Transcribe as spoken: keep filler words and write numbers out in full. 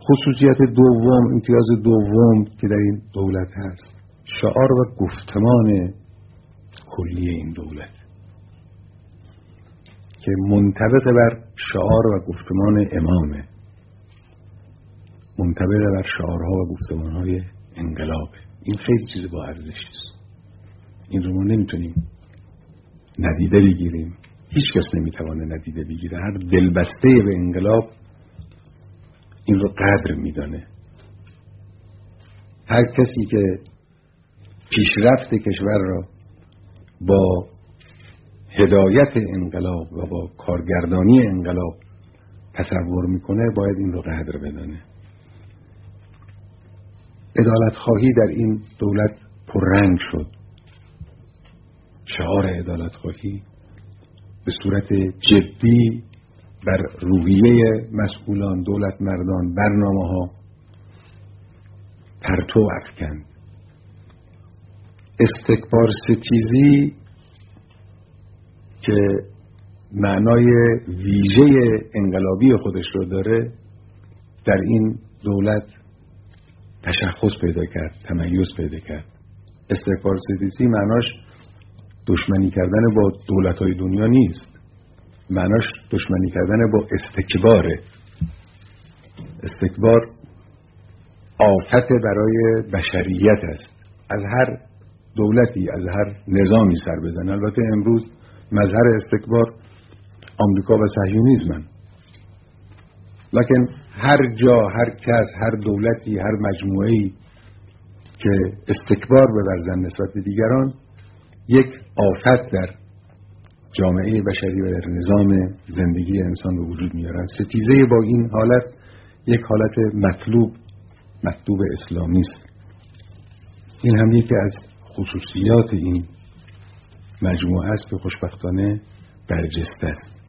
خصوصیت دوم، امتیاز دوم که در این دولت هست، شعار و گفتمان کلی این دولت که منطبق بر شعار و گفتمان امامه، منطبق بر شعارها و گفتمانهای انقلابه. این خیلی چیز با ارزشی است. این رو ما نمیتونیم ندیده بگیریم، هیچ کس نمیتوانه ندیده بگیره. هر دلبسته به انقلاب این رو قدر میدانه. هر کسی که پیشرفت کشور را با هدایت انقلاب و با کارگردانی انقلاب تصور میکنه باید این رو قدر بدانه. عدالت خواهی در این دولت پررنگ شد. شعار عدالت خواهی به صورت جدی بر روحیه مسئولان، دولت مردان، برنامه ها پرتو افکند. استکبار ستیزی که معنای ویژه انقلابی خودش رو داره در این دولت تشخص پیدا کرد، تمیز پیدا کرد. استکبار ستیزی معناش دشمنی کردن با دولت‌های دنیا نیست، معناش دشمنی کردن با استکباره. استکبار آفت برای بشریت است. از هر دولتی، از هر نظامی سر بزن. البته امروز مظهر استکبار آمریکا و صهیونیسمن، لکن هر جا، هر کس، هر دولتی، هر مجموعه‌ای که استکبار بورزن نسبت به دیگران یک آفت در جامعه بشری و در نظام زندگی انسان به وجود میارن. ستیزه با این حالت یک حالت مطلوب مطلوب اسلامی است. این هم یکی از خصوصیات این مجموعه است که خوشبختانه برجسته است.